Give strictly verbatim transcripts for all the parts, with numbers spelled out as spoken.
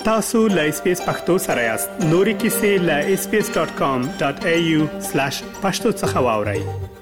tasu.lspacepakhtosarayast nori kisi la اس پی اس ډاٹ کام ډاٹ اے یو سلیش پښتو څخه واورئ.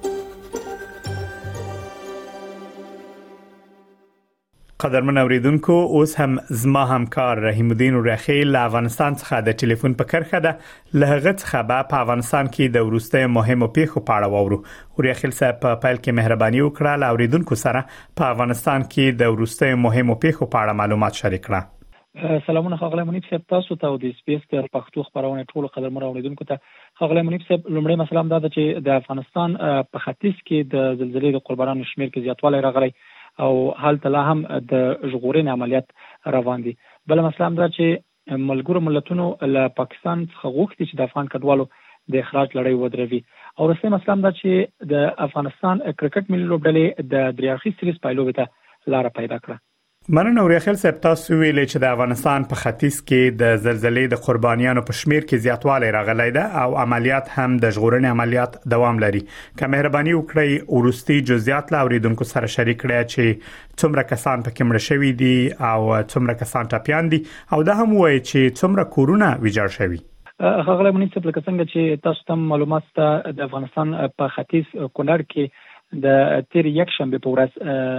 قدرمن اوریدونکو، اوس هم زما همکار رحیم الدین رخیل له افغانستان څخه د ټلیفون په کرخه ده. له هغه څخه په افغانستان کې د وروستي مهمو پیښو په اړه واورو. رخیل صاحب په پیل کې مهرباني وکړه له اوریدونکو سره په افغانستان کې د وروستي مهمو پیښو په اړه معلومات شریک کړه. سلامونه خغلی منیب صاحب، تاسو ته او د اس پی اس د پښتو خبرونه ټول قدرمن اوریدونکو ته خغلی منیب صاحب، لومړی مسله دا ده چې د افغانستان په ختیځ کې د زلزلې د قربانانو شمیر کې زیاتوالی راغلی او هلته لا هم د ژغورنې عملیات روان دي. بل مسله دا چې ملګرو ملتونو له پاکستان څخه غوښتي چې د افغان کډوالو د اخراج لړۍ ودروي. او رسمي مسله دا چې د افغانستان کرکټ ملي لوبډلې د دریاخي سریز پایلوبې ته لار پیدا کړه. مننه ورخیل صاحب، تاسو ویلې چې د افغانستان په ختیځ کې د زلزلې د قربانیانو په شمیر کې زیاتوالی راغلی ده او عملیات هم د ژغورنې عملیات دوام لري. که مهرباني وکړئ ورستي جزئیات لا اوریدونکو سره شریک کړئ چې څومره کسان پکې مړه شوي دي او څومره کسان ټپیان دي او دا هم وایي چې څومره کورونه ویجاړ شوي. خغلی منیب صاحب، لکه څنګه چې تاسو ته معلومات ته د افغانستان په ختیځ کونړ کې د تیر یک شنبه په ورځ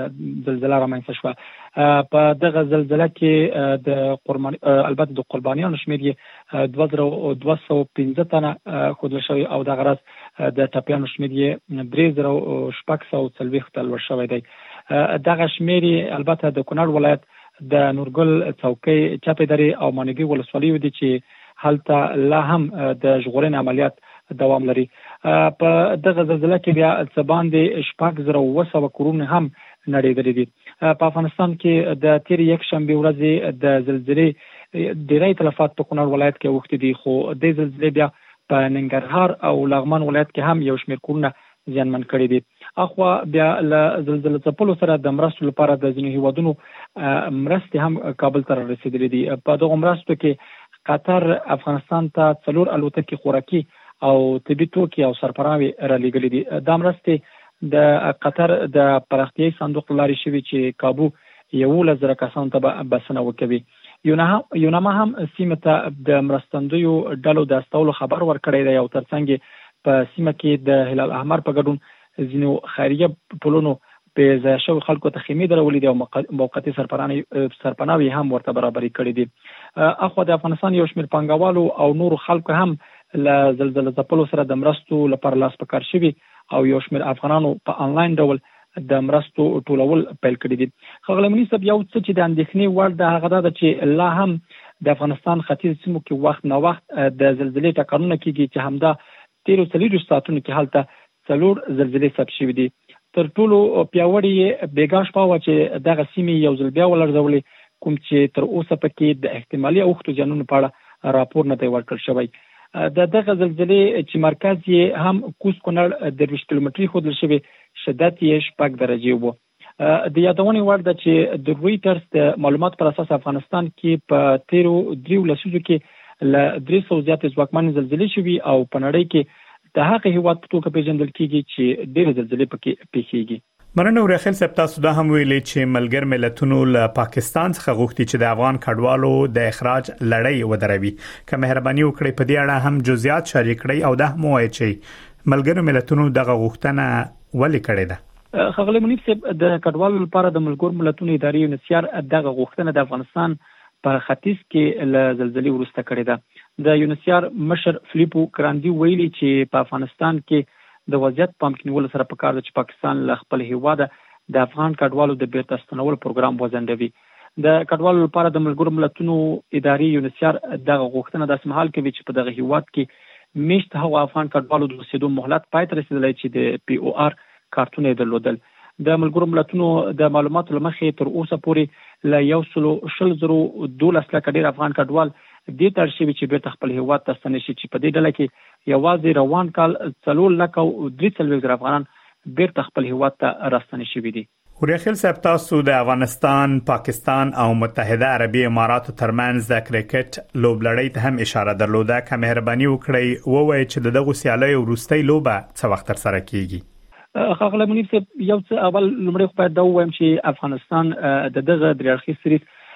زلزلہ رامنځته شوه. په دغه زلزلہ کې د قربان البته د قربانیانو شمیر یې دوه زره دوه سوه او پنځه تنه ښودل شوی او د غرض د ټپیانو شمیر یې درې زره شپږ سوه او څلوېښت ته لوړ شوی دی. دغه شمیر البته د کونړ ولایت د نورګل څوکۍ، چپې درې او مانګي ولسوالیو دي چې هلته لا هم د ژغورنې عملیات دوام لري. په دغه زلزلہ کې بیا څه باندې شپږ زره اوه سوه کورونه هم نړېدلي دي. په افغانستان کې د تیر یک شنبه ورځې د زلزلې ډېری تلفات په کونړ ولایت کې اوښتي دي، خو د زلزلې بیا په ننګرهار او لغمان ولایت کې هم یو شمېر کورونه زیانمن کړي دي. اخوا بیا له زلزلې ځپلو سره د مرستو لپاره د ځینو هیوادونو مرستې هم کابل ته رسیدلې دي. په دغه مرستو کې قطر افغانستان ته څلور الوتکې خوراکي او طبي توکي او سرپناوي را لېږلي دي. دا مرستې د قطر د پراختیایي صندوق لارې شوي چې کابو یولس زره کسانو ته بسنه وکوي. یوناما هم سیمه ته د مرستندویو ډلو د استولو خبر ورکړی دی او ترڅنګ په سیمه کې د هلال احمر په ګډون ځینو خیریه پلونو په ځای شوي خلکو ته خیمې درولې دي او موقتي سرپناوي هم ورته برابري کړي دي. اخوا د افغانستان یو شمېر پانګوالو او نورو خلکو هم له زلزلې ځپلو سره د مرستو لپاره لاس په کار شوي او یو شمېر افغانانو په انلاین ډول د مرستو ټولول پیل کړي دي. خغلی منیب صاحب، یو څه چې د اندېښنې وړ ده هغه دا ده چې لا هم د افغانستان ختیځ سیمو کې وخت نه وخت د زلزلې ټکرونه کېږي چې همدا تیرو څلوېښتو ساعتونو کې هلته څلور زلزلې ثبت شوي دي. تر ټولو پیاوړې بېګا شپه وه چې دغه سیمې یو ځل بیا ولړزولې، کوم چې تر اوسه پکې د احتمالي اوښتو زیانونو په اړه راپور نه دی ورکړل شوی. د دغه زلزلې چې مرکز یې هم کوز کونړ درویشت کیلومتري ښودل شوی، شدت یې شپږ درجې و. د یادونې وړ ده چې د رویټرز د معلوماتو پر اساس افغانستان کې په تیرو دریو لسیزو کې له درې سوو زیاتې ځواکمنې زلزلې شوي او په نړۍ کې د هغه هیواد په توګه پیژندل کېږي چې ډېرې زلزلې پکې پیښیږي. مننه ورخیل صاحب، تاسو دا هم ویلي چې ملګر ملتونو له پاکستان څخه غوښتي چې د افغان کډوالو د اخراج لړۍ ودروي. که مهرباني وکړئ په دې اړه هم جزئیات شریک کړئ او دا هم وایي چې ملګر ملتونو دغه غوښتنه ولې کړې ده. خغلی منیب صاحب، د کډوالو لپاره د ملګر ملتونو ادارې یونسیار دغه غوښتنه د افغانستان په ختیځ کې له زلزلې وروسته کړې ده. د یونسیار مشر فلیپو کراندي ویلي چې په افغانستان کې د وضعیت پام کې نیولو سره پکار ده چې پاکستان له خپل هیواده د افغان کډوالو د بیرته ستنولو پروګرام وځنډوي. د کډوالو لپاره د ملګرو ملتونو ادارې یونسیار دغه غوښتنه داسې مهال کوي چې په دغه هیواد کې میشت هغو افغان کډوالو د اوسېدو مهلت پای ته رسېدلی چې د پی او آر کارتونه یې درلودل. د ملګرو ملتونو د معلوماتو له مخې تر اوسه پورې له یو سلو شل زرو دولس لکه ډېر افغان کډوال دې ته اړ شوي چې بیرته خپل هیواد ته ستنې شي، چې په دې ډله کې یوازې روان کال څلور لکه او درې څلوېښت زره افغانان بیرته خپل هیواد ته راستنې شوي دي. ورخیل صاحب، تاسو د افغانستان، پاکستان او متحده عربي اماراتو ترمنځ د کرکټ لوبلړۍ ته هم اشاره درلوده. که مهرباني وکړئ ووایئ چې د دغو سیالیو وروستۍ لوبه څه وخت ترسره کیږي. خغلی منیب صاحب، یو څه اول لومړی خو باید دا ووایم چې افغانستان د دغه درې اړخیز سریز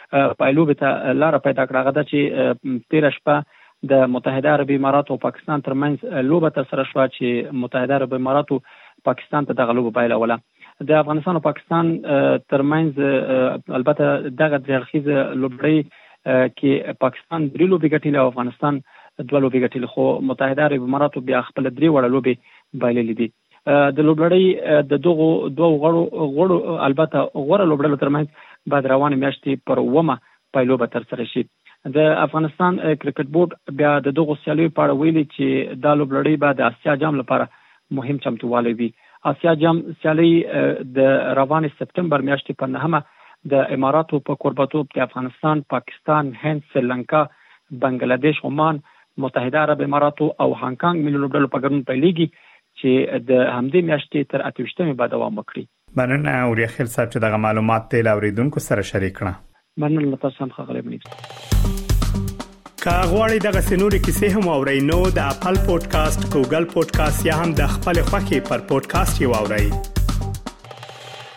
پایلوب ته لار پیدا کړه غدا چې تیر شپه د متحده عرب امارات او پاکستان ترمنځ لوبه تر شو چې متحده عرب امارات پاکستان ته د غلوب پایله ولا د افغانستان او پاکستان ترمنځ البته دغه درخیز لوبړی کې پاکستان درې لوبې ګټلې او افغانستان دوه لوبې ګټلې خو متحده عرب امارات بیا خپل درې وړ لوبې بایللې دي د لوبړی د دغه دوه غړو غړو البته غوړه لوبړل ترمنځ بعد روان میاشتې پر ومه پایلوبه تر سره شي د افغانستان کرکټ بورډ بیا د دغه سیالیو په اړه ویلي چې دا لوبړی بعد آسیا جام لپاره مهم چمتووالی وي آسیا جام سیالي د روان سپتمبر میاشتې په نهمه د اماراتو په قربتوب د افغانستان، پاکستان، هند، سریلانکا، بنگلاديش، عمان، متحده عرب امارات او هانګ کانګ ملي لوبډلو په ګډون پیلېږي چې د همدې میاشتې تر اته ویشتمې بعد دوام وکړي. مننه اوریا خیل صاحب چې دغه معلومات تل اوریدونکو سره شریک کړه. مننه تاسو هم خغلی بنی. کا غواړئ دغه سنوري کیسې هم اورئ نو د خپل پودکاسټ، ګوګل پودکاسټ یا هم د خپل خوښي پر پودکاسټ یو اورئ.